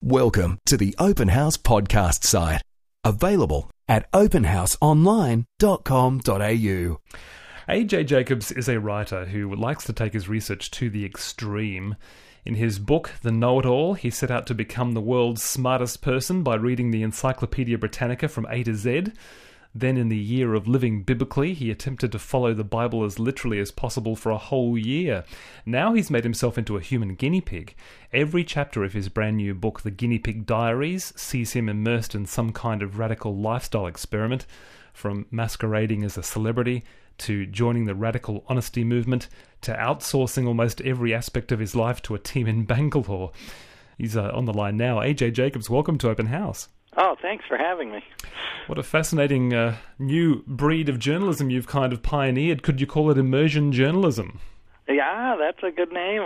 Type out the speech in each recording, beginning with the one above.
Welcome to the Open House podcast site. Available at openhouseonline.com.au. AJ Jacobs is a writer who likes to take his research to the extreme. In his book, The Know-It-All, he set out to become the world's smartest person by reading the Encyclopedia Britannica from A to Z. Then in the year of living biblically, he attempted to follow the Bible as literally as possible for a whole year. Now he's made himself into a human guinea pig. Every chapter of his brand new book, The Guinea Pig Diaries, sees him immersed in some kind of radical lifestyle experiment, from masquerading as a celebrity, to joining the radical honesty movement, to outsourcing almost every aspect of his life to a team in Bangalore. He's on the line now. AJ Jacobs, welcome to Open House. Oh, thanks for having me. What a fascinating new breed of journalism you've kind of pioneered. Could you call it immersion journalism? Yeah, that's a good name.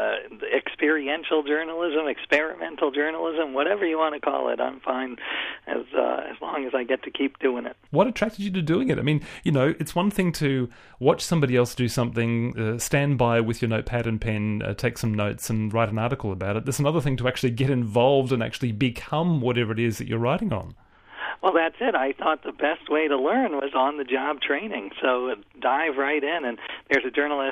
Experiential journalism, experimental journalism, whatever you want to call it. I'm fine as long as I get to keep doing it. What attracted you to doing it? I mean, you know, it's one thing to watch somebody else do something, stand by with your notepad and pen, take some notes and write an article about it. There's another thing to actually get involved and actually become whatever it is that you're writing on. Well, that's it. I thought the best way to learn was on-the-job training. So dive right in. And there's a journalist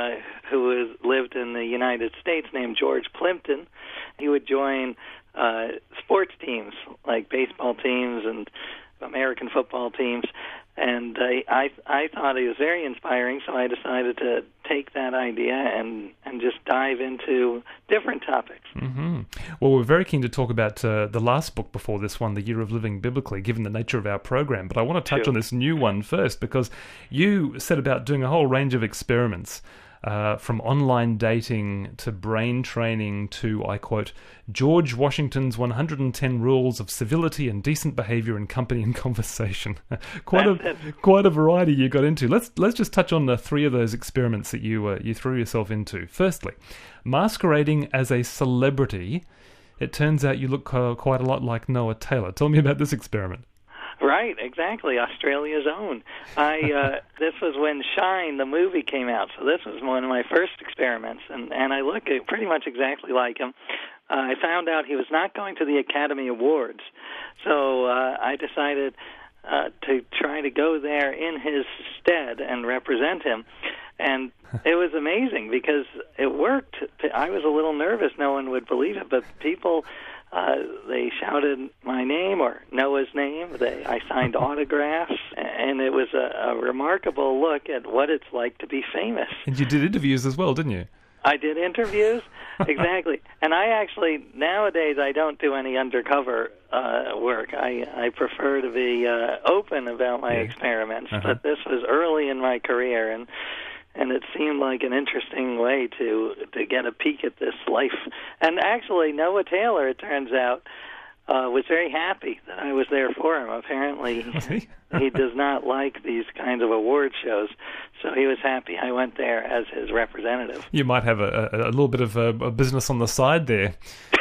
who has lived in the United States named George Plimpton. He would join sports teams, like baseball teams and American football teams. And I thought it was very inspiring, so I decided to take that idea and just dive into different topics. Mm-hmm. Well, we're very keen to talk about the last book before this one, The Year of Living Biblically, given the nature of our program. But I want to touch on this new one first, because you set about doing a whole range of experiments, from online dating to brain training to, I quote, George Washington's 110 Rules of Civility and Decent Behavior in Company and Conversation. Quite a variety you got into. Let's just touch on the three of those experiments that you threw yourself into. Firstly, masquerading as a celebrity. It turns out you look quite a lot like Noah Taylor. Tell me about this experiment. Right, exactly. Australia's own. This was when Shine, the movie, came out, so this was one of my first experiments, and I look pretty much exactly like him. I found out he was not going to the Academy Awards, so I decided to try to go there in his stead and represent him. And it was amazing because it worked. I was a little nervous. No one would believe it, but people... they shouted my name or Noah's name. I signed autographs, and it was a remarkable look at what it's like to be famous. And you did interviews as well, didn't you? I did interviews, exactly. And I actually, nowadays, I don't do any undercover work. I prefer to be open about my experiments, but this was early in my career, and it seemed like an interesting way to get a peek at this life. And actually, Noah Taylor, it turns out, was very happy that I was there for him. Apparently, he does not like these kinds of award shows, so he was happy I went there as his representative. You might have a little bit of a business on the side there.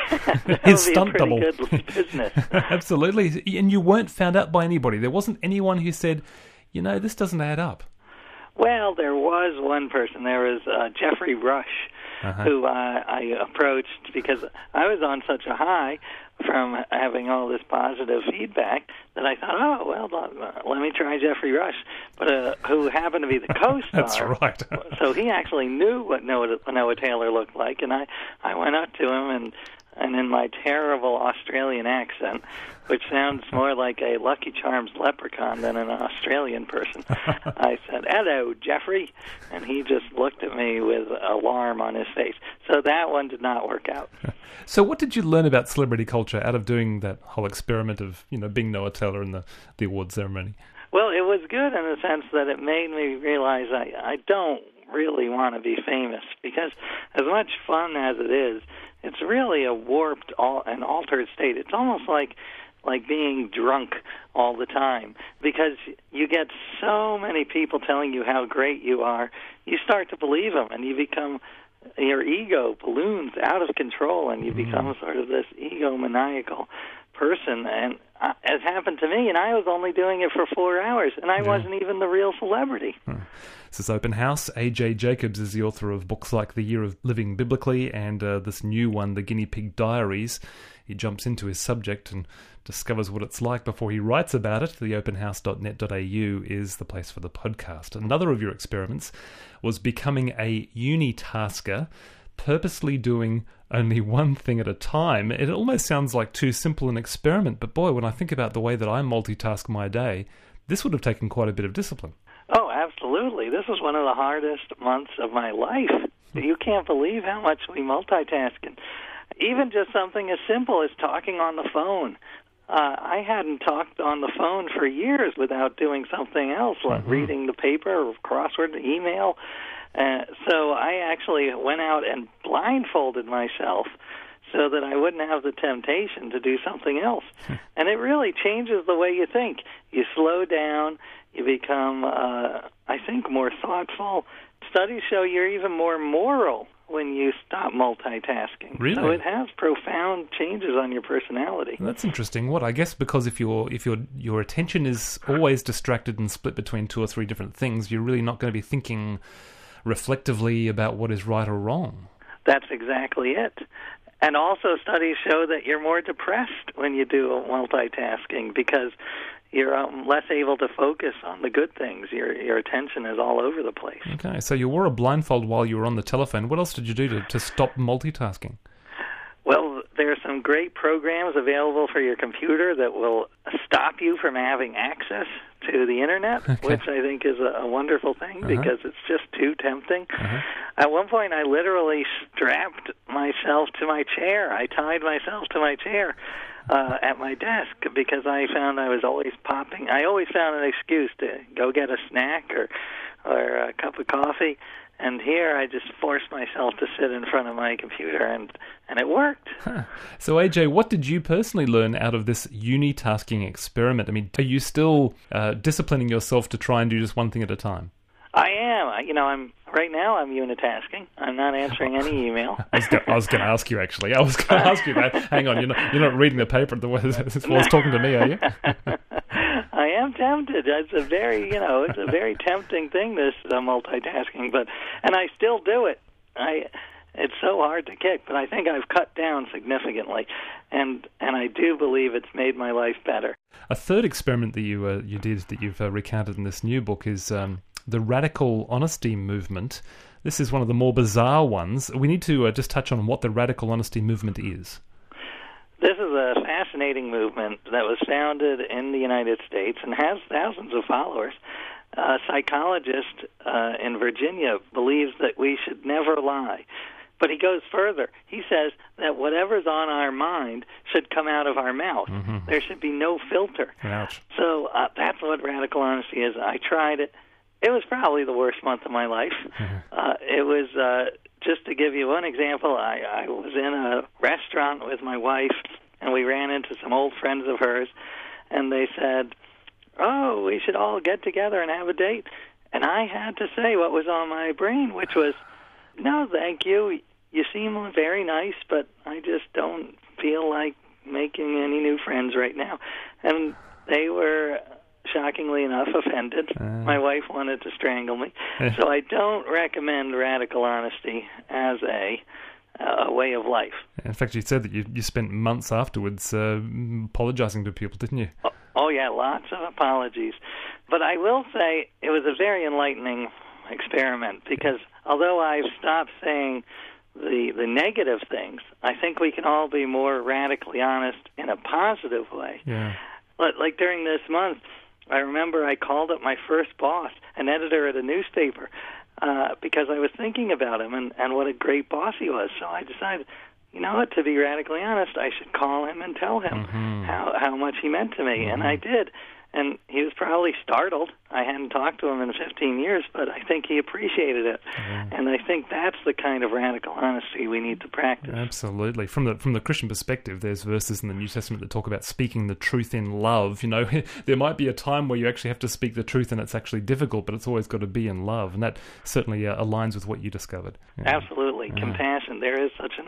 His stunt double. Good business. Absolutely. And you weren't found out by anybody. There wasn't anyone who said, you know, this doesn't add up. Well, there was one person. There was Jeffrey Rush, who I approached because I was on such a high from having all this positive feedback that I thought, oh, well, let me try Jeffrey Rush, but who happened to be the co-star. That's right. So he actually knew what Noah Taylor looked like, and I went up to him and in my terrible Australian accent, which sounds more like a Lucky Charms leprechaun than an Australian person, I said, hello, Jeffrey, and he just looked at me with alarm on his face. So that one did not work out. So what did you learn about celebrity culture out of doing that whole experiment of, you know, being Noah Taylor in the award ceremony? Well, it was good in the sense that it made me realize I don't really want to be famous, because as much fun as it is, it's really a warped and altered state. It's almost like being drunk all the time, because you get so many people telling you how great you are, you start to believe them, and your ego balloons out of control, and you become sort of this egomaniacal person. And it happened to me, and I was only doing it for 4 hours, and I wasn't even the real celebrity. This is Open House. AJ Jacobs is the author of books like The Year of Living Biblically and this new one, The Guinea Pig Diaries. he jumps into his subject and discovers what it's like before he writes about it. theopenhouse.net.au is the place for the podcast. Another of your experiments was becoming a unitasker, purposely doing only one thing at a time. It almost sounds like too simple an experiment, but boy, when I think about the way that I multitask my day, this would have taken quite a bit of discipline. Oh, absolutely. This was one of the hardest months of my life. You can't believe how much we multitask. And even just something as simple as talking on the phone. I hadn't talked on the phone for years without doing something else, like reading the paper or crossword, email. So I actually went out and blindfolded myself so that I wouldn't have the temptation to do something else. And it really changes the way you think. You slow down, you become, I think, more thoughtful. Studies show you're even more moral when you stop multitasking. Really? So it has profound changes on your personality. That's interesting. What, I guess because if your attention is always distracted and split between 2 or 3 different things, you're really not going to be thinking reflectively about what is right or wrong. That's exactly it. And also studies show that you're more depressed when you do multitasking because you're less able to focus on the good things. Your attention is all over the place. Okay, so you wore a blindfold while you were on the telephone. What else did you do to stop multitasking? Well, there are some great programs available for your computer that will stop you from having access to the Internet, which I think is a wonderful thing because it's just too tempting. At one point, I literally strapped myself to my chair. I tied myself to my chair at my desk because I found I was always popping. I always found an excuse to go get a snack or a cup of coffee. And here I just forced myself to sit in front of my computer, and it worked. So, AJ, what did you personally learn out of this unitasking experiment? I mean, are you still disciplining yourself to try and do just one thing at a time? I am. I'm right now. I'm unitasking. I'm not answering any email. I was going to ask you actually. I was going to ask you that. Hang on, you're not reading the paper the way it's talking to me, are you? I am tempted. It's a very tempting thing, this multitasking, and I still do it. It's so hard to kick, but I think I've cut down significantly, and I do believe it's made my life better. A third experiment that you did that you've recounted in this new book is the radical honesty movement. This is one of the more bizarre ones. We need to just touch on what the radical honesty movement is. This is a fascinating movement that was founded in the United States and has thousands of followers. A psychologist in Virginia believes that we should never lie. But he goes further. He says that whatever's on our mind should come out of our mouth. There should be no filter. Ouch. So that's what radical honesty is. I tried it. It was probably the worst month of my life. It was... Just to give you one example, I was in a restaurant with my wife, and we ran into some old friends of hers, and they said, "Oh, we should all get together and have a date." And I had to say what was on my brain, which was, "No, thank you. You seem very nice, but I just don't feel like making any new friends right now." And they were... shockingly enough, offended. My wife wanted to strangle me. So I don't recommend radical honesty as a way of life. In fact, you said that you spent months afterwards apologizing to people, didn't you? Oh, yeah, lots of apologies. But I will say it was a very enlightening experiment because although I've stopped saying the negative things, I think we can all be more radically honest in a positive way. Yeah. Like during this month, I remember I called up my first boss, an editor at a newspaper, because I was thinking about him and what a great boss he was. So I decided, you know what, to be radically honest, I should call him and tell him how much he meant to me. And I did. And he was probably startled. I hadn't talked to him in 15 years, but I think he appreciated it. And I think that's the kind of radical honesty we need to practice. Absolutely. From the Christian perspective, there's verses in the New Testament that talk about speaking the truth in love. You know, there might be a time where you actually have to speak the truth and it's actually difficult, but it's always got to be in love. And that certainly aligns with what you discovered. Yeah. Absolutely. Compassion. There is such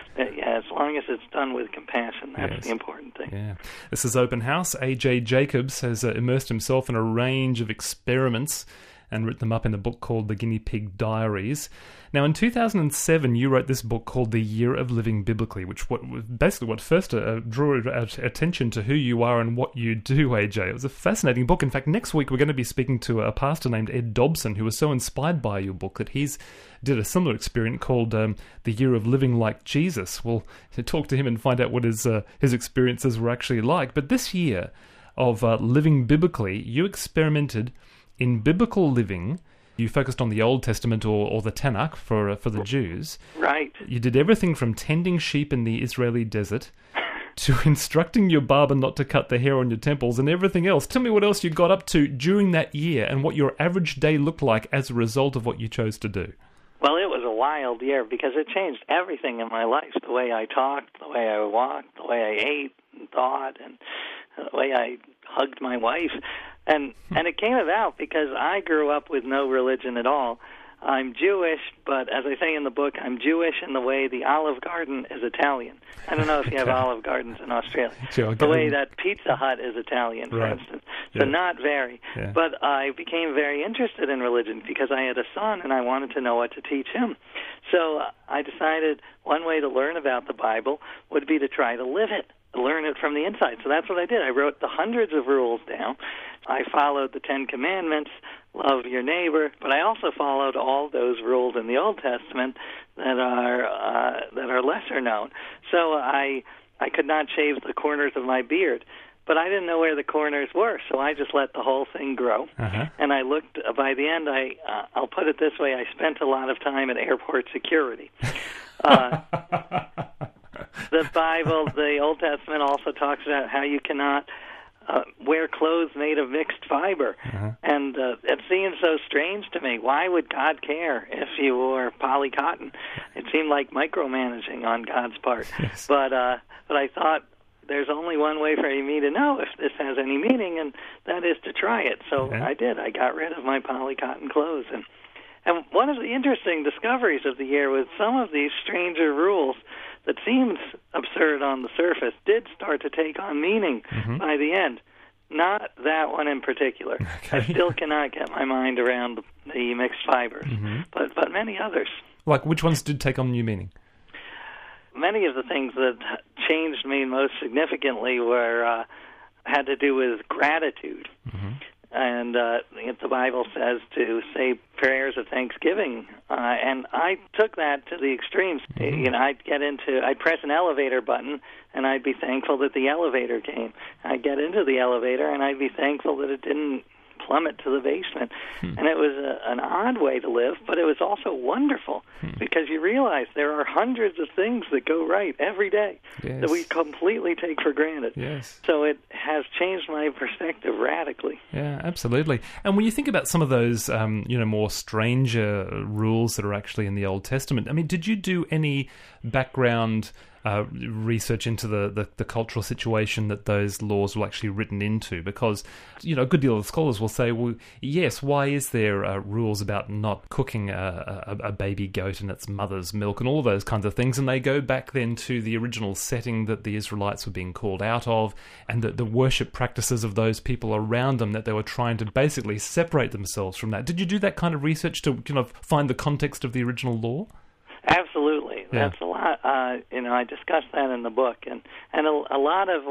as long as it's done with compassion, that's the important thing. Yeah. This is Open House. AJ Jacobs has immersed himself in a range of experiments and written them up in a book called The Guinea Pig Diaries. Now, in 2007, you wrote this book called The Year of Living Biblically, which basically first drew attention to who you are and what you do, AJ. It was a fascinating book. In fact, next week we're going to be speaking to a pastor named Ed Dobson, who was so inspired by your book that he's did a similar experiment called The Year of Living Like Jesus. We'll talk to him and find out what his experiences were actually like. But this year of living biblically, you experimented in biblical living. You focused on the Old Testament or the Tanakh for the Jews. Right. You did everything from tending sheep in the Israeli desert to instructing your barber not to cut the hair on your temples and everything else. Tell me what else you got up to during that year and what your average day looked like as a result of what you chose to do. Well, it was a wild year because it changed everything in my life, the way I talked, the way I walked, the way I ate and thought, and the way I hugged my wife. And it came about because I grew up with no religion at all. I'm Jewish, but as I say in the book, I'm Jewish in the way the Olive Garden is Italian. I don't know if you have Olive Gardens in Australia. Sure, the way that Pizza Hut is Italian, for instance. So not very. Yeah. But I became very interested in religion because I had a son and I wanted to know what to teach him. So I decided one way to learn about the Bible would be to try to live it, learn it from the inside. So that's what I did. I wrote the hundreds of rules down. I followed the Ten Commandments, love your neighbor, but I also followed all those rules in the Old Testament that are lesser known. So I could not shave the corners of my beard, but I didn't know where the corners were, so I just let the whole thing grow. Uh-huh. And I looked. By the end, I'll put it this way: I spent a lot of time at airport security. The Bible, the Old Testament, also talks about how you cannot wear clothes made of mixed fiber. Uh-huh. And it seemed so strange to me. Why would God care if you wore polycotton? It seemed like micromanaging on God's part. Yes. But I thought there's only one way for me to know if this has any meaning, and that is to try it. So I did. I got rid of my polycotton clothes. And one of the interesting discoveries of the year was some of these stranger rules that seemed absurd on the surface did start to take on meaning by the end. Not that one in particular. Okay. I still cannot get my mind around the mixed fibers, but many others. Like which ones did take on new meaning? Many of the things that changed me most significantly were had to do with gratitude. And the Bible says to say prayers of thanksgiving, and I took that to the extremes. You know, I'd press an elevator button, and I'd be thankful that the elevator came. I'd get into the elevator, and I'd be thankful that it didn't plummet to the basement. And it was an odd way to live, but it was also wonderful because you realize there are hundreds of things that go right every day that we completely take for granted. Yes. So it has changed my perspective radically. Yeah, absolutely. And when you think about some of those, more stranger rules that are actually in the Old Testament, I mean, did you do any background research into the cultural situation that those laws were actually written into? Because, a good deal of scholars will say, well, yes, why is there rules about not cooking a baby goat in its mother's milk and all of those kinds of things? And they go back then to the original setting that the Israelites were being called out of and the worship practices of those people around them that they were trying to basically separate themselves from that. Did you do that kind of research to find the context of the original law? Absolutely. Yeah. That's a lot. I discussed that in the book, and a lot of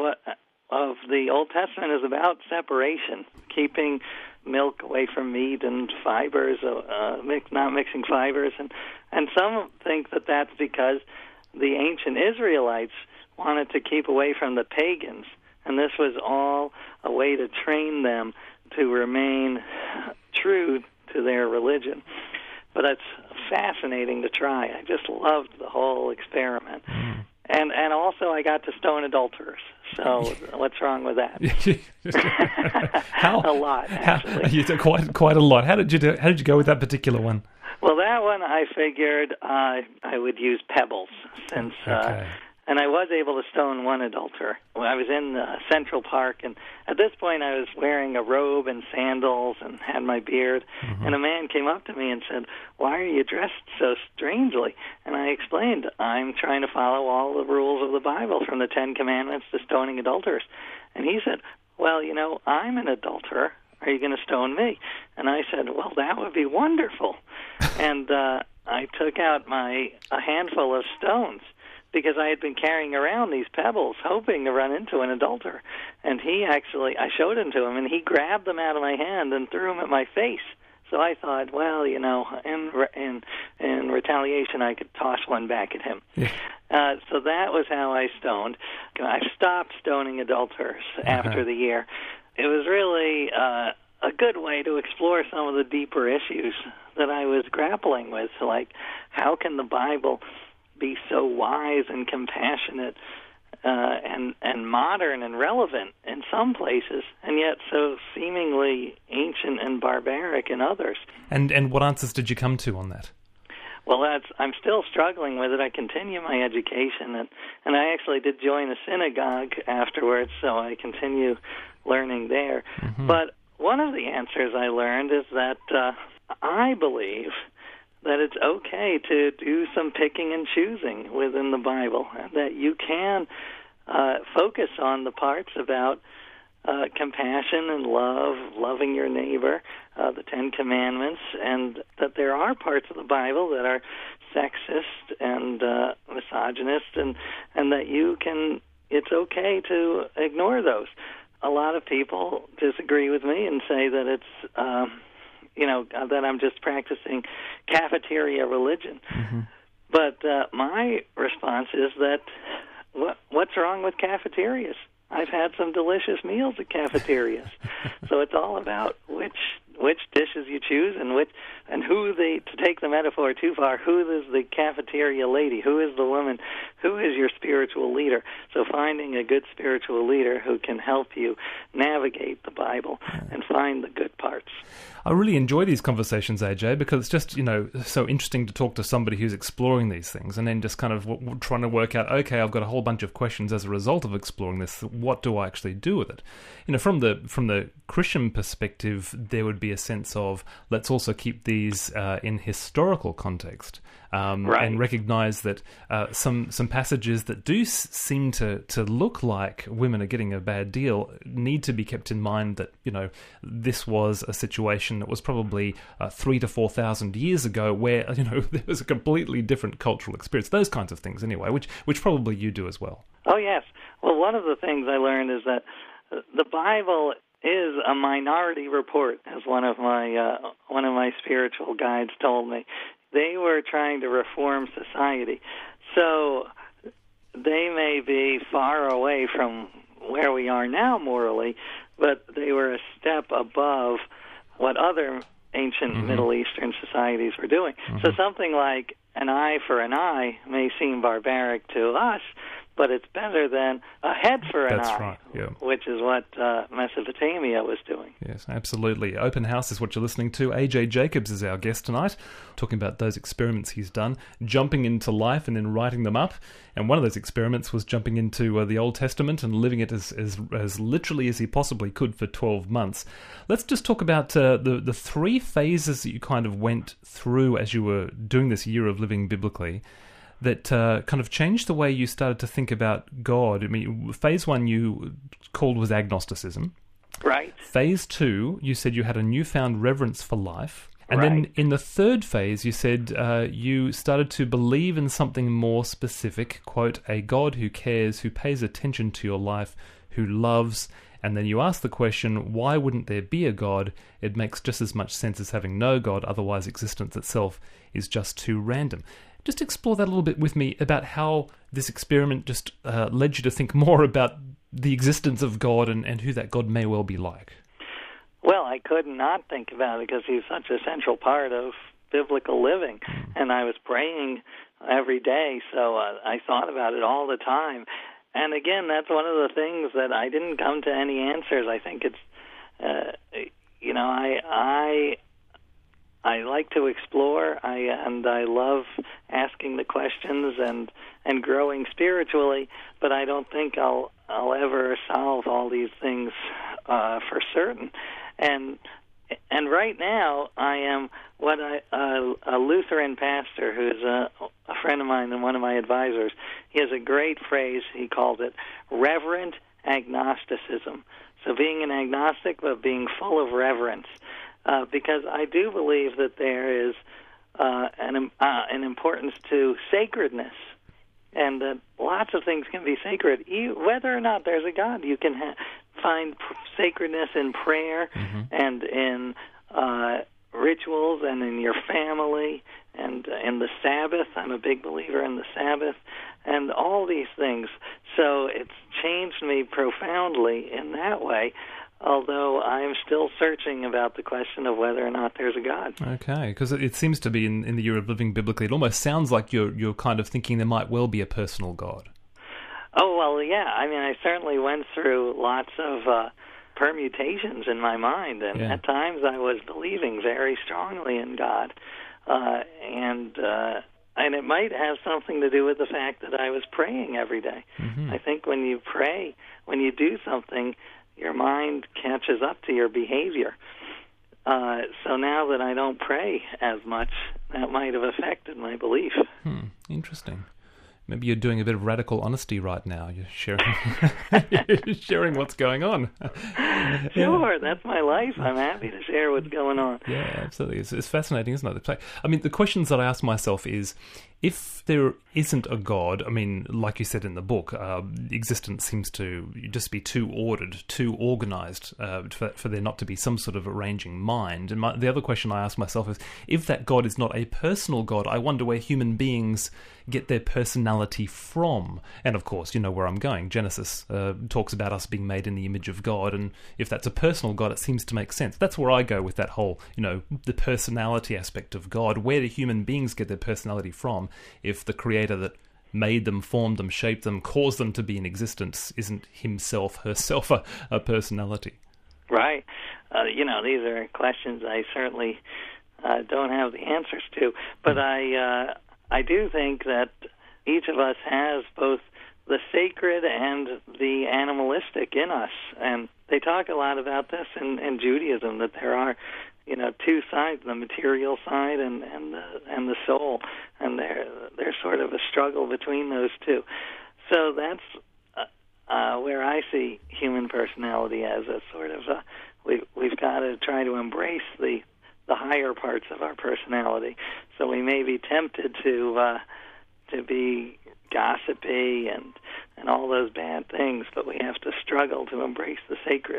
the Old Testament is about separation, keeping milk away from meat and fibers, not mixing fibers, and some think that that's because the ancient Israelites wanted to keep away from the pagans, and this was all a way to train them to remain true to their religion. But it's fascinating to try. I just loved the whole experiment. And also I got to stone adulterers. So what's wrong with that? A lot, actually. You did quite a lot. How did you go with that particular one? Well, that one I figured I would use pebbles since and I was able to stone one adulterer. I was in Central Park, and at this point I was wearing a robe and sandals and had my beard, and a man came up to me and said, "Why are you dressed so strangely?" And I explained, I'm trying to follow all the rules of the Bible, from the Ten Commandments to stoning adulterers. And he said, "Well, I'm an adulterer. are you going to stone me? And I said, well, that would be wonderful. And I took out a handful of stones, because I had been carrying around these pebbles, hoping to run into an adulterer. And I showed them to him, and he grabbed them out of my hand and threw them at my face. So I thought, well, in retaliation, I could toss one back at him. Yeah. So that was how I stoned. I stopped stoning adulterers after the year. It was really a good way to explore some of the deeper issues that I was grappling with, like how can the Bible be so wise and compassionate and modern and relevant in some places, and yet so seemingly ancient and barbaric in others. And what answers did you come to on that? Well, I'm still struggling with it. I continue my education, and I actually did join a synagogue afterwards, so I continue learning there. Mm-hmm. But one of the answers I learned is that I believe that it's okay to do some picking and choosing within the Bible, and that you can focus on the parts about compassion and love, loving your neighbor, the Ten Commandments, and that there are parts of the Bible that are sexist and misogynist, and that it's okay to ignore those. A lot of people disagree with me and say that it's that I'm just practicing cafeteria religion. Mm-hmm. But my response is that what's wrong with cafeterias? I've had some delicious meals at cafeterias. So it's all about which dishes you choose and who to take the metaphor too far, who is the cafeteria lady, who is the woman, who is your spiritual leader. So finding a good spiritual leader who can help you navigate the Bible and find the good parts. I really enjoy these conversations, AJ, because it's just, so interesting to talk to somebody who's exploring these things and then just kind of trying to work out, okay, I've got a whole bunch of questions as a result of exploring this. What do I actually do with it? From the Christian perspective, there would be a sense of let's also keep these in historical context. And recognize that some passages that do seem to look like women are getting a bad deal need to be kept in mind that, this was a situation that was probably 3,000 to 4,000 years ago where, there was a completely different cultural experience. Those kinds of things anyway, which probably you do as well. Oh, yes. Well, one of the things I learned is that the Bible is a minority report, as one of my spiritual guides told me. They were trying to reform society. So they may be far away from where we are now morally, but they were a step above what other ancient Middle Eastern societies were doing. Mm-hmm. So something like an eye for an eye may seem barbaric to us, but it's better than a head for an eye, right. Yeah. Which is what Mesopotamia was doing. Yes, absolutely. Open House is what you're listening to. A.J. Jacobs is our guest tonight, talking about those experiments he's done, jumping into life and then writing them up. And one of those experiments was jumping into the Old Testament and living it as literally as he possibly could for 12 months. Let's just talk about the three phases that you kind of went through as you were doing this year of living biblically that kind of changed the way you started to think about God. I mean, phase one you called was agnosticism. Right. Phase two, you said you had a newfound reverence for life. And then in the third phase, you said you started to believe in something more specific, quote, a God who cares, who pays attention to your life, who loves. And then you asked the question, why wouldn't there be a God? It makes just as much sense as having no God, otherwise existence itself is just too random. Just explore that a little bit with me about how this experiment just led you to think more about the existence of God and who that God may well be like. Well, I could not think about it because he's such a central part of biblical living. And I was praying every day, so I thought about it all the time. And again, that's one of the things that I didn't come to any answers. I think it's, I like to explore, and I love asking the questions and growing spiritually, but I don't think I'll ever solve all these things for certain. And right now, I am a Lutheran pastor who's a friend of mine and one of my advisors. He has a great phrase. He called it reverent agnosticism. So being an agnostic, but being full of reverence, because I do believe that there is an importance to sacredness, and that lots of things can be sacred. Whether or not there's a God, you can find sacredness in prayer and in rituals and in your family and in the Sabbath. I'm a big believer in the Sabbath and all these things. So it's changed me profoundly in that way, although I'm still searching about the question of whether or not there's a God. Okay, because it seems to be in the year of living biblically, it almost sounds like you're kind of thinking there might well be a personal God. Oh, well, yeah. I mean, I certainly went through lots of permutations in my mind, and at times I was believing very strongly in God, and it might have something to do with the fact that I was praying every day. I think when you pray, when you do something, your mind catches up to your behavior. So now that I don't pray as much, that might have affected my belief. Interesting. Maybe you're doing a bit of radical honesty right now. You're sharing what's going on. Sure, that's my life. I'm happy to share what's going on. Yeah, absolutely. It's fascinating, isn't it? I mean, the questions that I ask myself is, if there isn't a God, I mean, like you said in the book, existence seems to just be too ordered, too organized for there not to be some sort of arranging mind. And the other question I ask myself is, if that God is not a personal God, I wonder where human beings get their personality from. And of course, you know where I'm going. Genesis talks about us being made in the image of God, and if that's a personal God, it seems to make sense. That's where I go with that whole, the personality aspect of God. Where do human beings get their personality from if the creator that made them, formed them, shaped them, caused them to be in existence isn't himself, herself a personality? Right. These are questions I certainly don't have the answers to, but I do think that each of us has both the sacred and the animalistic in us, and they talk a lot about this in Judaism, that there are two sides, the material side and the soul, and there's sort of a struggle between those two. So that's where I see human personality as a sort of we've got to try to embrace the higher parts of our personality. So we may be tempted to be gossipy and all those bad things, but we have to struggle to embrace the sacred.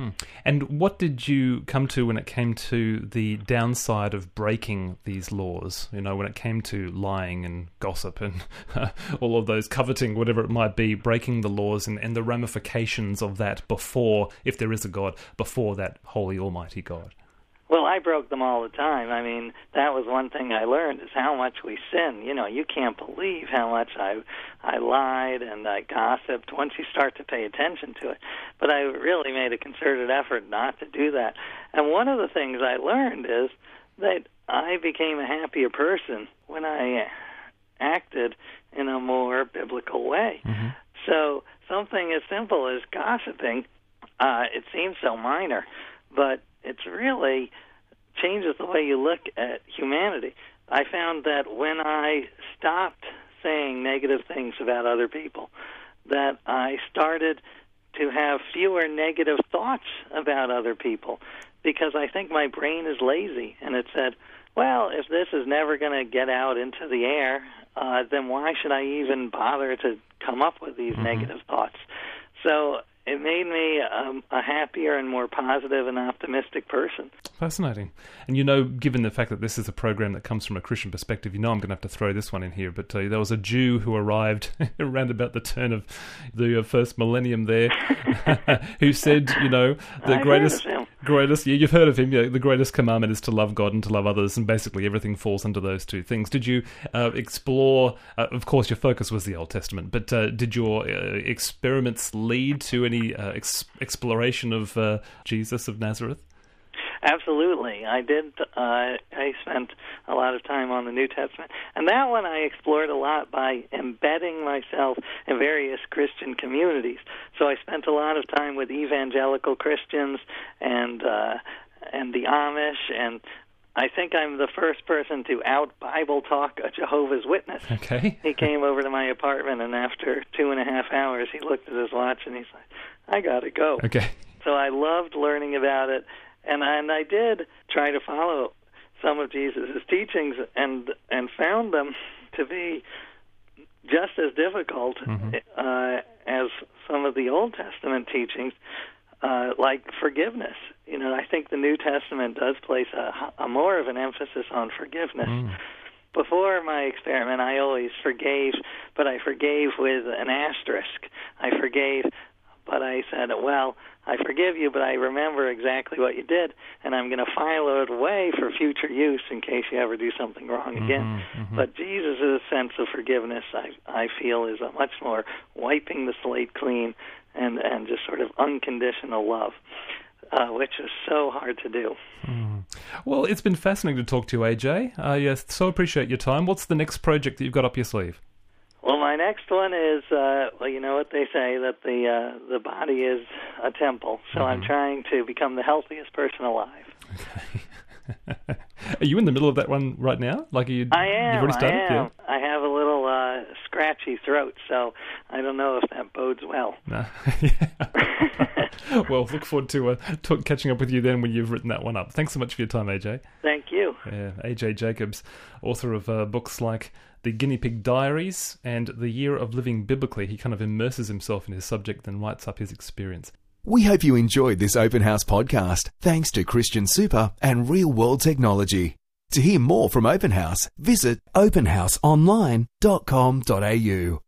And what did you come to when it came to the downside of breaking these laws? When it came to lying and gossip and all of those, coveting, whatever it might be, breaking the laws and the ramifications of that before, if there is a God, before that holy almighty God? Well, I broke them all the time. I mean, that was one thing I learned, is how much we sin. You can't believe how much I lied and I gossiped once you start to pay attention to it. But I really made a concerted effort not to do that. And one of the things I learned is that I became a happier person when I acted in a more biblical way. So something as simple as gossiping, it seems so minor, but it's really changes the way you look at humanity. I found that when I stopped saying negative things about other people, that I started to have fewer negative thoughts about other people, because I think my brain is lazy, and it said, well, if this is never going to get out into the air, then why should I even bother to come up with these negative thoughts? So it made me a happier and more positive and optimistic person. Fascinating. And given the fact that this is a program that comes from a Christian perspective, I'm going to have to throw this one in here, but there was a Jew who arrived around about the turn of the first millennium there, who said, the greatest, you've heard of him, the greatest commandment is to love God and to love others, and basically everything falls under those two things. Did you explore, of course your focus was the Old Testament, but did your experiments lead to any exploration of Jesus of Nazareth? Absolutely. I did. I spent a lot of time on the New Testament. And that one I explored a lot by embedding myself in various Christian communities. So I spent a lot of time with evangelical Christians and the Amish, and I think I'm the first person to out-Bible talk a Jehovah's Witness. Okay. He came over to my apartment, and after 2.5 hours, he looked at his watch, and he's like, I got to go. Okay. So I loved learning about it, and I did try to follow some of Jesus' teachings and found them to be just as difficult as some of the Old Testament teachings, like forgiveness. You know, I think the New Testament does place a more of an emphasis on forgiveness. Before my experiment, I always forgave, but I forgave with an asterisk. I forgave, but I said, well, I forgive you, but I remember exactly what you did, and I'm going to file it away for future use in case you ever do something wrong again. But Jesus' sense of forgiveness, I feel, is a much more wiping the slate clean and just sort of unconditional love, which is so hard to do. Well, it's been fascinating to talk to you, AJ. Yes, so appreciate your time. What's the next project that you've got up your sleeve? Well, my next one is, well, you know what they say, that the body is a temple. So I'm trying to become the healthiest person alive. Okay. Are you in the middle of that one right now? Like, you've already started? I am. Yeah. I have a little scratchy throat, so I don't know if that bodes well. No. Well, look forward to catching up with you then when you've written that one up. Thanks so much for your time, AJ. Thank you. Yeah, AJ Jacobs, author of books like The Guinea Pig Diaries and The Year of Living Biblically. He kind of immerses himself in his subject and writes up his experience. We hope you enjoyed this Open House podcast, thanks to Christian Super and Real World Technology. To hear more from Open House, visit openhouseonline.com.au.